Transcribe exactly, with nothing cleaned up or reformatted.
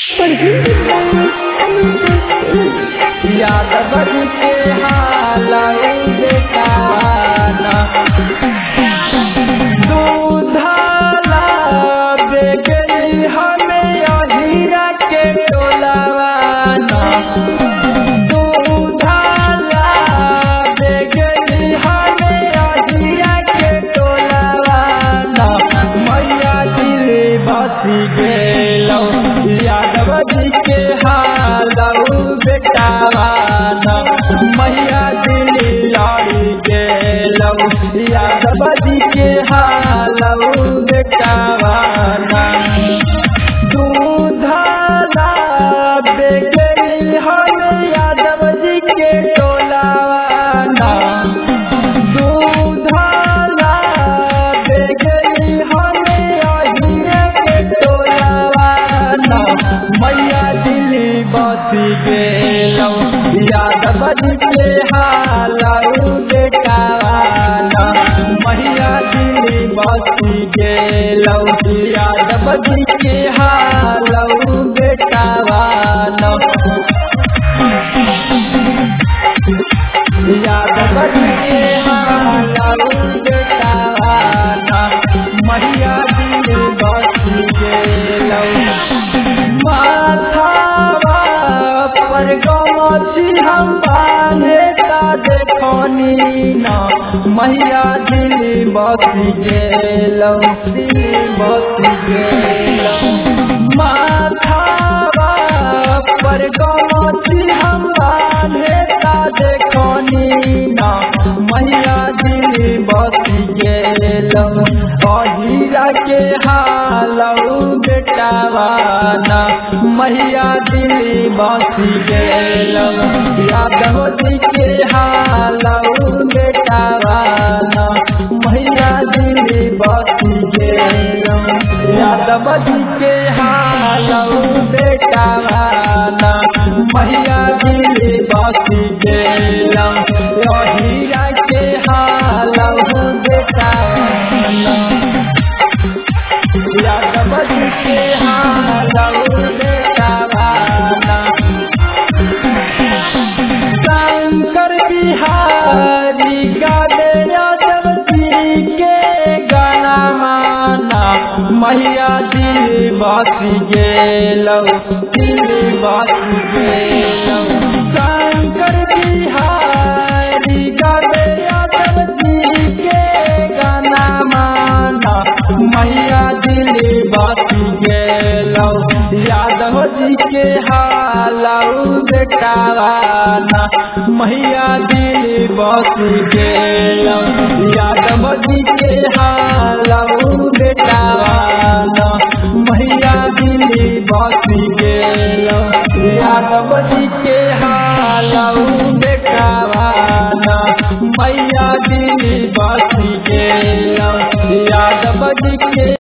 यादव जी के हालाऊ बेटावाना दूधाला बेगली हमें अहीरा के टोलावाना दूधाला बेगली हमें अहीरा के टोलावाना मैया दिल बसी गेलो यादव जी के हालाऊ बेटावाना मैया दिल लड़ी गेलो यादव जी के हालाऊ बेटावाना दूधाला बेगली हम यादव जी के टोलावाना दूधाला बेगली हम अहीरा के टोलावाना मैया दिल्ली बसी गेलो यादव जी के हालाऊ बेटावाना मैया दिल्ली बसी गेलो यादव जी के हालाऊ बेटावाना यादव जी के हालाऊ बेटावाना मैया दिल्ली बसी गेलो माथावा पर गमछी हम बांधे ता देखनी ना मैया दिल्ली बसी गेलो दिल्ली बसी गेलो माथावा पर गमछी हम बांधे ता देखनी ना मैया दिल्ली बसी गेलो अहीरा के हालाऊ बेटावाना मैया दिल्ली बसी गेलो यादव जी के हालाऊ बेटावाना मैया दिल्ली बसी गेलो यादव जी के हालाऊ बेटावाना मैया दिल्ली बसी गेलो अहीरा के हालाऊ बेटावाना यादव जी के हालाऊ बेटावाना शंकर बिहारी गावे यादव जी के गाना माना मैया दिल्ली बसी गेलो दिल्ली बसी गेलो शंकर बिहारी गावे यादव जी के गाना माना मैया दिल्ली बसी गेलो यादव जी के हालाऊ बेटावाना मैया दिल्ली बसी गेलो यादव जी के हालाऊ बेटावाना।